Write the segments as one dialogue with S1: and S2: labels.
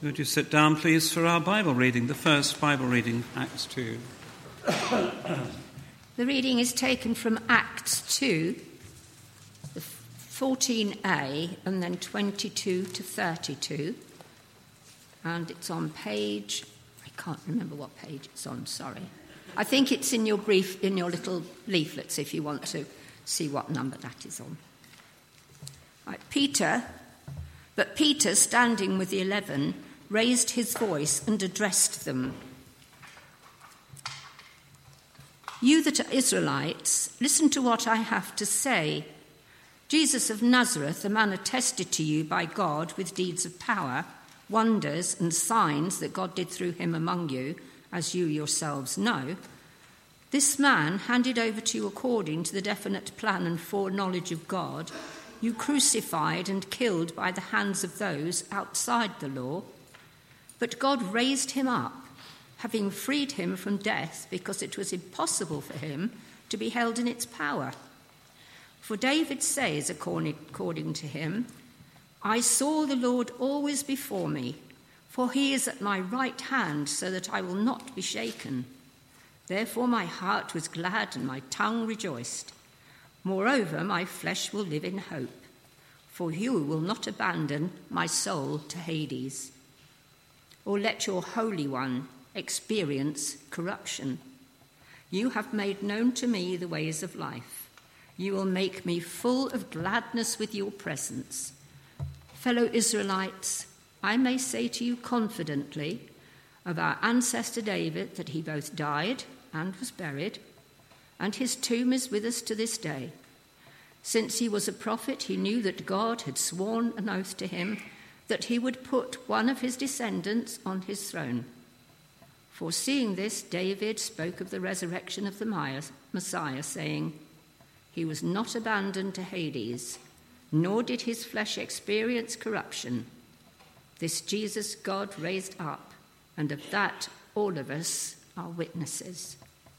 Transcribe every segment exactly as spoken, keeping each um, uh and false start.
S1: Would you sit down, please, for our Bible reading, the first Bible reading, Acts two.
S2: The reading is taken from Acts two, fourteen a, and then twenty-two to thirty-two. And it's on page, I can't remember what page it's on, sorry. I think it's in your brief, in your little leaflets, if you want to see what number that is on. Right, Peter, but Peter, standing with the eleven, raised his voice and addressed them. You that are Israelites, listen to what I have to say. Jesus of Nazareth, a man attested to you by God with deeds of power, wonders and signs that God did through him among you, as you yourselves know. This man, handed over to you according to the definite plan and foreknowledge of God, you crucified and killed by the hands of those outside the law. But God raised him up, having freed him from death, because it was impossible for him to be held in its power. For David says, according to him, I saw the Lord always before me, for he is at my right hand, so that I will not be shaken. Therefore my heart was glad and my tongue rejoiced. Moreover, my flesh will live in hope, for you will not abandon my soul to Hades, or let your Holy One experience corruption. You have made known to me the ways of life. You will make me full of gladness with your presence. Fellow Israelites, I may say to you confidently of our ancestor David that he both died and was buried, and his tomb is with us to this day. Since he was a prophet, he knew that God had sworn an oath to him that he would put one of his descendants on his throne. Foreseeing this, David spoke of the resurrection of the Messiah, saying, he was not abandoned to Hades, nor did his flesh experience corruption. This Jesus God raised up, and of that all of us are witnesses.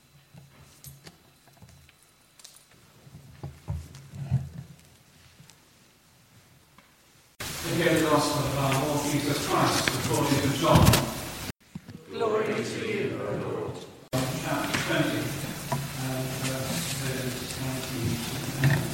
S1: Hear the gospel of our Lord Jesus Christ according to John.
S3: Glory to you, O Lord.
S1: Chapter twenty, and verses nineteen to ten.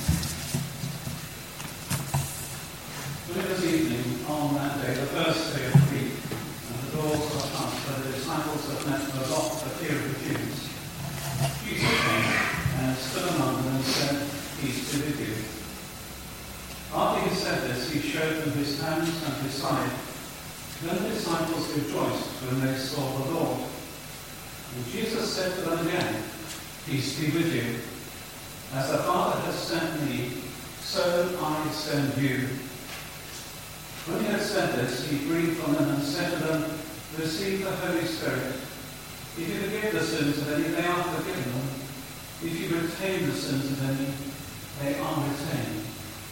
S1: When it was evening on that day, the first day of the week, and the doors were shut, where the disciples had met the lot for fear of the Jews, Jesus came and stood among them and said, Peace be with you. After he said this, he showed them his hands and his side. Then the disciples rejoiced when they saw the Lord. And Jesus said to them again, Peace be with you. As the Father has sent me, so I send you. When he had said this, he breathed on them and said to them, Receive the Holy Spirit. If you forgive the sins of any, they are forgiven them. If you retain the sins of any, they are retained.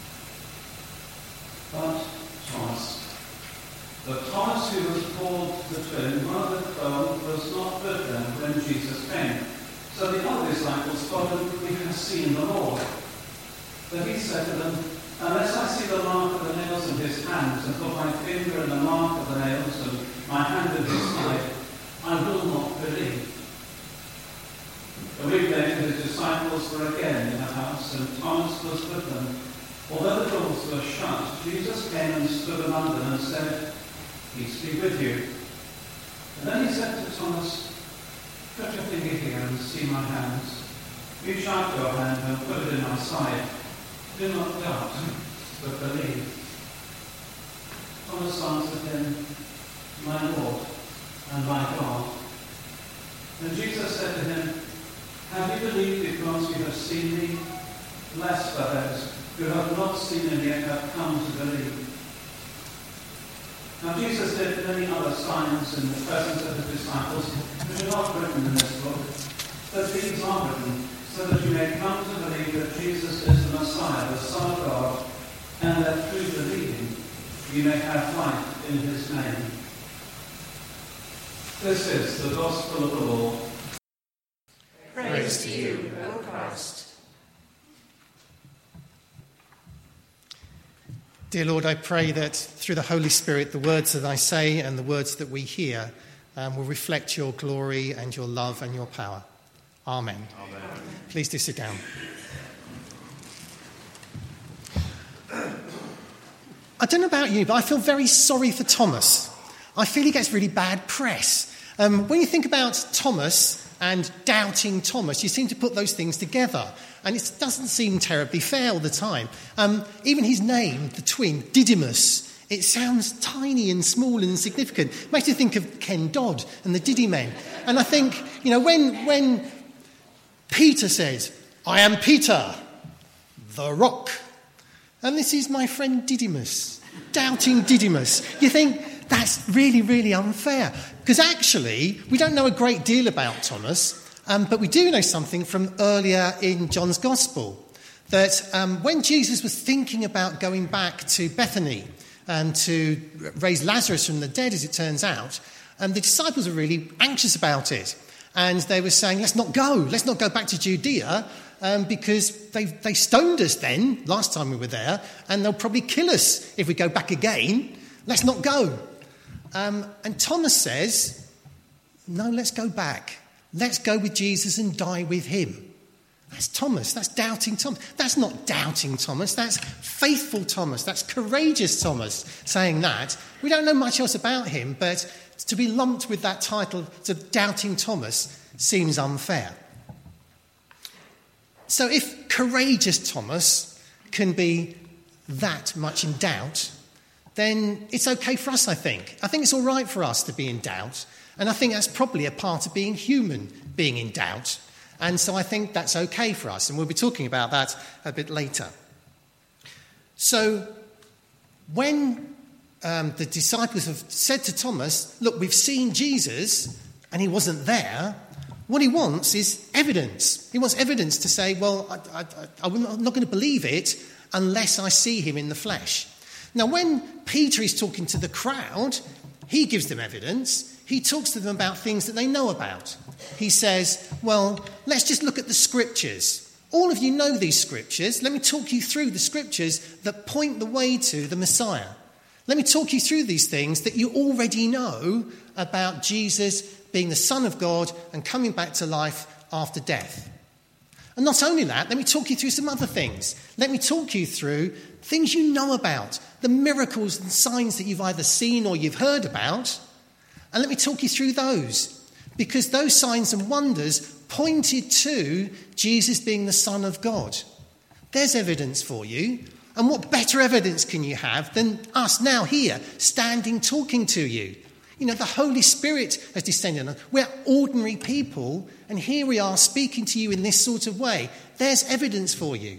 S1: But Thomas, the Thomas who was called the twin, one of the twelve, was not with them when Jesus came. So the other disciples told him, We have seen the Lord. But he said to them, Unless I see the mark of the nails in his hands, and put my finger in the mark of the nails, and my hand in his side, I will not believe. A week later his disciples were again in the house, and Thomas was with them. Although the doors were shut, Jesus came and stood among them and said, Peace be with you. And then he said to Thomas, Put your finger here and see my hands. Reach out your hand and put it in my side. Do not doubt, but believe. Thomas answered him, My Lord and my God. And Jesus said to him, Have you believed because you have seen me? Blessed are those who have not seen and yet have come to believe. Now Jesus did many other signs in the presence of his disciples, which are not written in this book, but these are written, so that you may come to believe that Jesus is the Messiah, the Son of God, and that through believing you may have life in his name. This is the gospel of the Lord.
S3: Praise to you, O Christ.
S4: Dear Lord, I pray that through the Holy Spirit, the words that I say and the words that we hear um, will reflect your glory and your love and your power. Amen. Amen. Please do sit down. I don't know about you, but I feel very sorry for Thomas. I feel he gets really bad press. Um, when you think about Thomas and doubting Thomas, you seem to put those things together. And it doesn't seem terribly fair all the time. Um, even his name, the twin, Didymus, it sounds tiny and small and insignificant. It makes you think of Ken Dodd and the Diddy Men. And I think, you know, when, when Peter says, I am Peter, the rock, and this is my friend Didymus, doubting Didymus, you think that's really, really unfair. Because actually, we don't know a great deal about Thomas. Um, but we do know something from earlier in John's Gospel, that um, when Jesus was thinking about going back to Bethany and to raise Lazarus from the dead, as it turns out, um, the disciples were really anxious about it. And they were saying, let's not go, let's not go back to Judea, um, because they, they stoned us then, last time we were there, and they'll probably kill us if we go back again. Let's not go. Um, and Thomas says, no, let's go back. Let's go with Jesus and die with him. That's Thomas. That's doubting Thomas. That's not doubting Thomas. That's faithful Thomas. That's courageous Thomas saying that. We don't know much else about him, but to be lumped with that title to doubting Thomas seems unfair. So if courageous Thomas can be that much in doubt, then it's okay for us, I think. I think it's all right for us to be in doubt. And I think that's probably a part of being human, being in doubt. And so I think that's okay for us. And we'll be talking about that a bit later. So when um, the disciples have said to Thomas, look, we've seen Jesus and he wasn't there, what he wants is evidence. He wants evidence to say, well, I, I, I'm not going to believe it unless I see him in the flesh. Now, when Peter is talking to the crowd, he gives them evidence. He talks to them about things that they know about. He says, well, let's just look at the scriptures. All of you know these scriptures. Let me talk you through the scriptures that point the way to the Messiah. Let me talk you through these things that you already know about Jesus being the Son of God and coming back to life after death. And not only that, let me talk you through some other things. Let me talk you through things you know about, the miracles and signs that you've either seen or you've heard about. And let me talk you through those, because those signs and wonders pointed to Jesus being the Son of God. There's evidence for you. And what better evidence can you have than us now here, standing, talking to you? You know, the Holy Spirit has descended on us. We're ordinary people, and here we are speaking to you in this sort of way. There's evidence for you.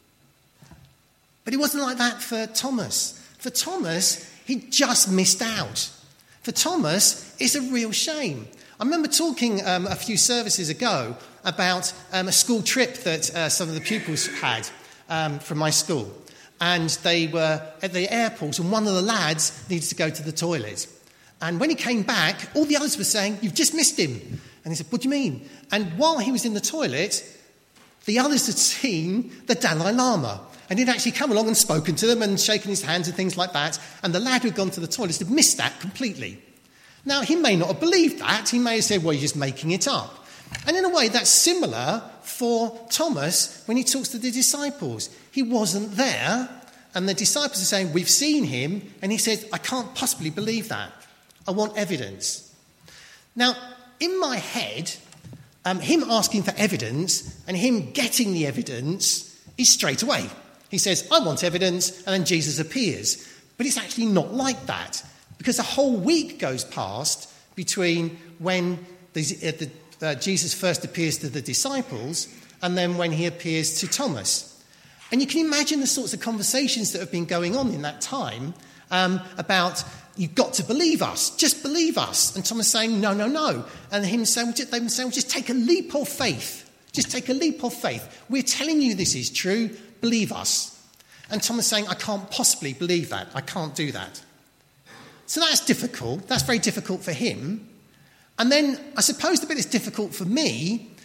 S4: But it wasn't like that for Thomas. For Thomas, he just missed out. For Thomas, it's a real shame. I remember talking um, a few services ago about um, a school trip that uh, some of the pupils had um, from my school. And they were at the airport, and one of the lads needed to go to the toilet. And when he came back, all the others were saying, you've just missed him. And he said, what do you mean? And while he was in the toilet, the others had seen the Dalai Lama. And he'd actually come along and spoken to them and shaken his hands and things like that. And the lad who'd gone to the toilet had missed that completely. Now, he may not have believed that. He may have said, well, you're just making it up. And in a way, that's similar for Thomas when he talks to the disciples. He wasn't there, and the disciples are saying, we've seen him. And he says, I can't possibly believe that. I want evidence. Now, in my head, um, him asking for evidence and him getting the evidence is straight away. He says, I want evidence, and then Jesus appears. But it's actually not like that, because a whole week goes past between when the, uh, the, uh, Jesus first appears to the disciples and then when he appears to Thomas. And you can imagine the sorts of conversations that have been going on in that time um, about, you've got to believe us, just believe us. And Thomas saying, no, no, no. And him saying, they were saying, just take a leap of faith. Just take a leap of faith. We're telling you this is true. Believe us. And Thomas saying, I can't possibly believe that. I can't do that. So that's difficult. That's very difficult for him. And then I suppose the bit that's difficult for me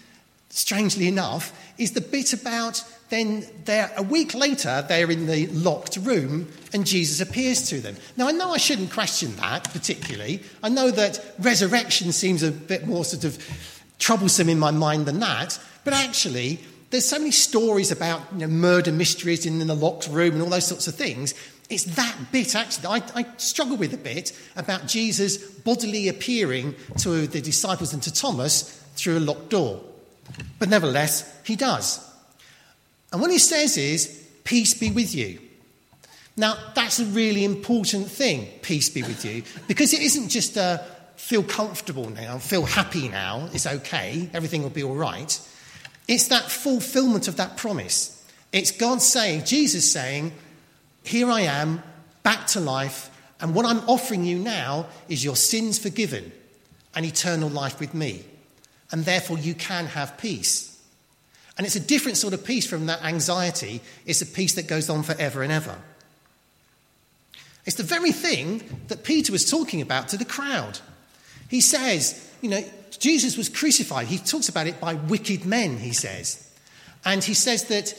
S4: strangely enough, is the bit about then they're, a week later, they're in the locked room and Jesus appears to them. Now, I know I shouldn't question that particularly. I know that resurrection seems a bit more sort of troublesome in my mind than that. But actually, there's so many stories about, you know, murder mysteries in, in the locked room and all those sorts of things. It's that bit, actually, I, I struggle with a bit about Jesus bodily appearing to the disciples and to Thomas through a locked door. But nevertheless, he does. And what he says is, peace be with you. Now, that's a really important thing, peace be with you, because it isn't just a feel comfortable now, feel happy now, it's okay, everything will be all right. It's that fulfillment of that promise. It's God saying, Jesus saying, here I am, back to life, and what I'm offering you now is your sins forgiven and eternal life with me. And therefore you can have peace. And it's a different sort of peace from that anxiety. It's a peace that goes on forever and ever. It's the very thing that Peter was talking about to the crowd. He says, you know, Jesus was crucified. He talks about it by wicked men, he says. And he says that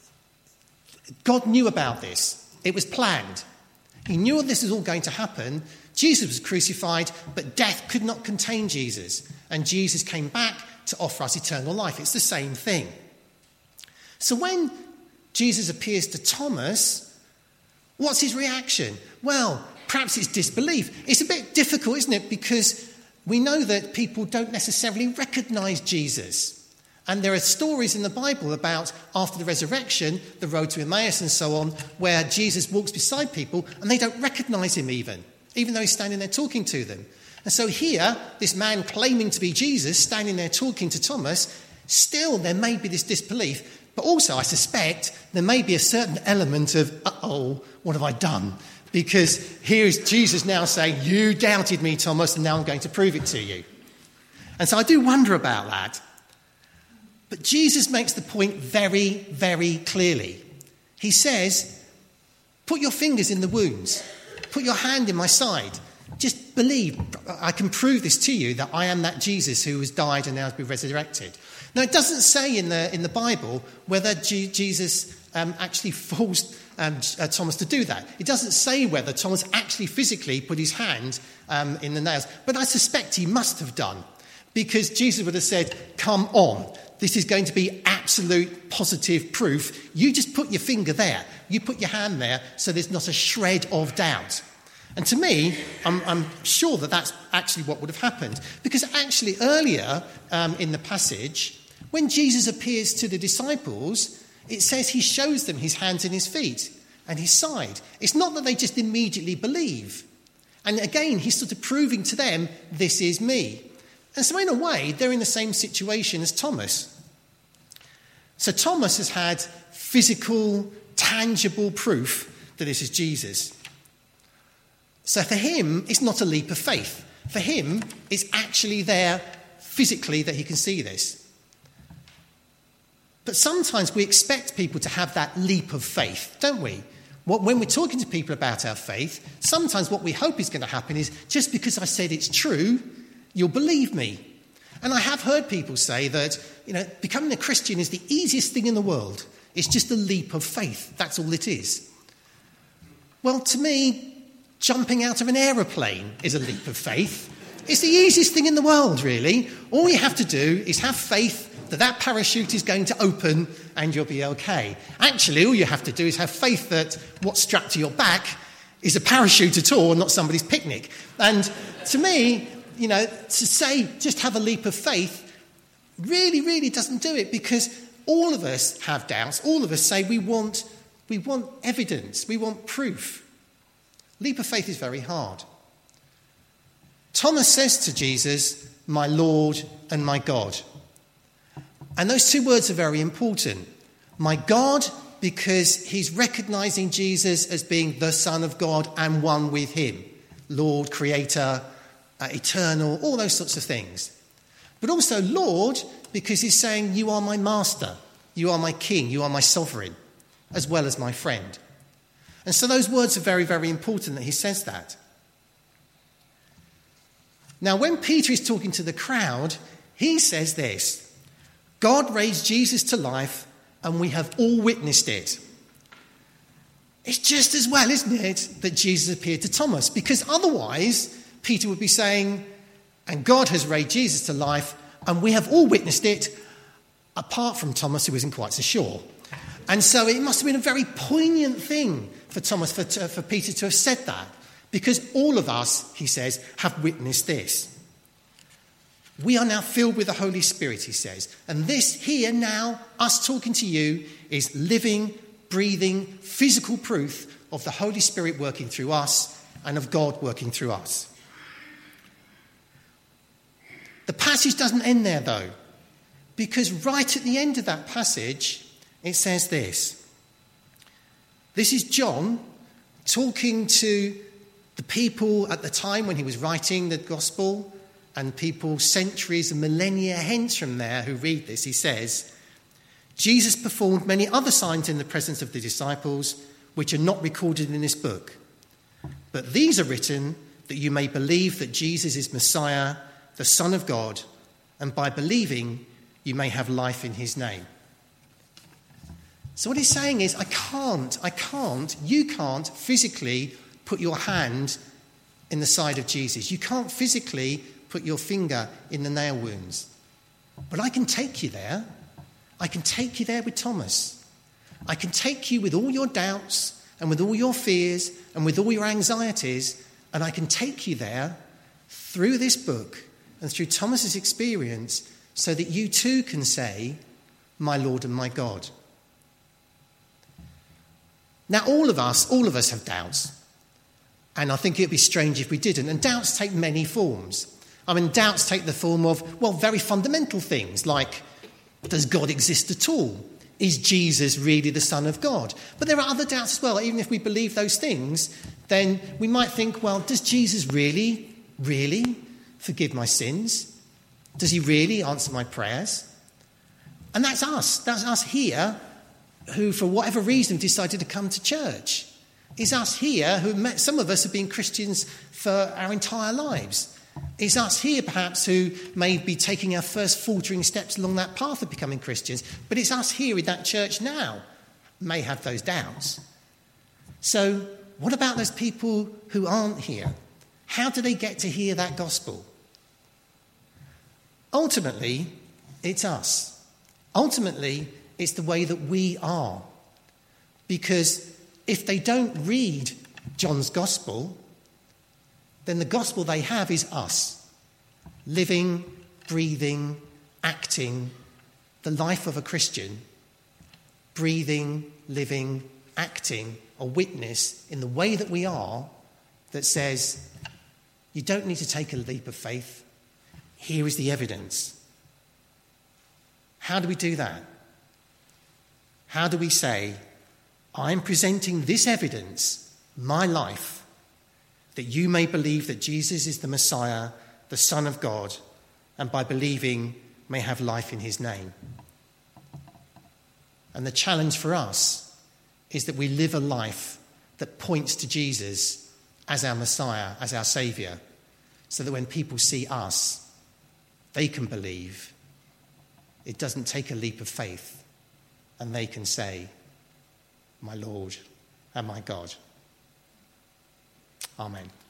S4: God knew about this. It was planned. He knew this was all going to happen. Jesus was crucified, but death could not contain Jesus. And Jesus came back to offer us eternal life. It's the same thing. So when Jesus appears to Thomas, what's his reaction? Well, perhaps it's disbelief. It's a bit difficult, isn't it? Because we know that people don't necessarily recognise Jesus. And there are stories in the Bible about after the resurrection, the road to Emmaus and so on, where Jesus walks beside people and they don't recognise him even, even though he's standing there talking to them. And so here, this man claiming to be Jesus, standing there talking to Thomas, still there may be this disbelief. But also, I suspect, there may be a certain element of, uh-oh, what have I done? Because here is Jesus now saying, you doubted me, Thomas, and now I'm going to prove it to you. And so I do wonder about that. But Jesus makes the point very, very clearly. He says, put your fingers in the wounds. Put your hand in my side. Just believe. I can prove this to you, that I am that Jesus who has died and now has been resurrected. Now, it doesn't say in the in the Bible whether G- Jesus um, actually forced um, uh, Thomas to do that. It doesn't say whether Thomas actually physically put his hand um, in the nails. But I suspect he must have done, because Jesus would have said, come on, this is going to be absolute positive proof. You just put your finger there. You put your hand there so there's not a shred of doubt. And to me, I'm, I'm sure that that's actually what would have happened. Because actually earlier um, in the passage, when Jesus appears to the disciples, it says he shows them his hands and his feet and his side. It's not that they just immediately believe. And again, he's sort of proving to them, this is me. And so in a way, they're in the same situation as Thomas. So Thomas has had physical, tangible proof that this is Jesus. So for him, it's not a leap of faith. For him, it's actually there physically that he can see this. But sometimes we expect people to have that leap of faith, don't we? When we're talking to people about our faith, sometimes what we hope is going to happen is, just because I said it's true, you'll believe me. And I have heard people say that, you know, becoming a Christian is the easiest thing in the world. It's just a leap of faith. That's all it is. Well, to me, jumping out of an aeroplane is a leap of faith. It's the easiest thing in the world, really. All you have to do is have faith that that parachute is going to open and you'll be okay. Actually, all you have to do is have faith that what's strapped to your back is a parachute at all and not somebody's picnic. And to me, you know, to say just have a leap of faith really, really doesn't do it, because all of us have doubts. All of us say we want, we want evidence. We want proof. Leap of faith is very hard. Thomas says to Jesus, my Lord and my God. And those two words are very important. My God, because he's recognizing Jesus as being the Son of God and one with him. Lord, Creator, uh, eternal, all those sorts of things. But also Lord, because he's saying, you are my master, you are my king, you are my sovereign, as well as my friend. And so those words are very, very important that he says that. Now, when Peter is talking to the crowd, he says this, God raised Jesus to life, and we have all witnessed it. It's just as well, isn't it, that Jesus appeared to Thomas? Because otherwise, Peter would be saying, and God has raised Jesus to life, and we have all witnessed it, apart from Thomas, who isn't quite so sure. And so it must have been a very poignant thing for Thomas, for, for Peter to have said that, because all of us, he says, have witnessed this. We are now filled with the Holy Spirit, he says. And this here now, us talking to you, is living, breathing, physical proof of the Holy Spirit working through us and of God working through us. The passage doesn't end there, though, because right at the end of that passage, it says this. This is John talking to the people at the time when he was writing the gospel, and people centuries and millennia hence from there who read this. He says, Jesus performed many other signs in the presence of the disciples, which are not recorded in this book. But these are written that you may believe that Jesus is Messiah, the Son of God, and by believing you may have life in his name. So what he's saying is, I can't, I can't, you can't physically put your hand in the side of Jesus. You can't physically put your finger in the nail wounds. But I can take you there. I can take you there with Thomas. I can take you with all your doubts and with all your fears and with all your anxieties, and I can take you there through this book and through Thomas's experience so that you too can say, my Lord and my God. Now, all of us, all of us have doubts. And I think it would be strange if we didn't. And doubts take many forms. I mean, doubts take the form of, well, very fundamental things like, does God exist at all? Is Jesus really the Son of God? But there are other doubts as well. Even if we believe those things, then we might think, well, does Jesus really, really forgive my sins? Does he really answer my prayers? And that's us. That's us here who, for whatever reason, decided to come to church. It's us here who, met, some of us have been Christians for our entire lives. It's us here, perhaps, who may be taking our first faltering steps along that path of becoming Christians. But it's us here in that church now may have those doubts. So what about those people who aren't here? How do they get to hear that gospel? Ultimately, it's us. Ultimately, it's the way that we are. Because if they don't read John's gospel, then the gospel they have is us, living, breathing, acting the life of a Christian, breathing, living, acting a witness in the way that we are, that says, you don't need to take a leap of faith. Here is the evidence. How do we do that? How do we say, I'm presenting this evidence, my life, that you may believe that Jesus is the Messiah, the Son of God, and by believing may have life in his name. And the challenge for us is that we live a life that points to Jesus as our Messiah, as our Saviour, so that when people see us, they can believe. It doesn't take a leap of faith, and they can say, my Lord and my God. Amen.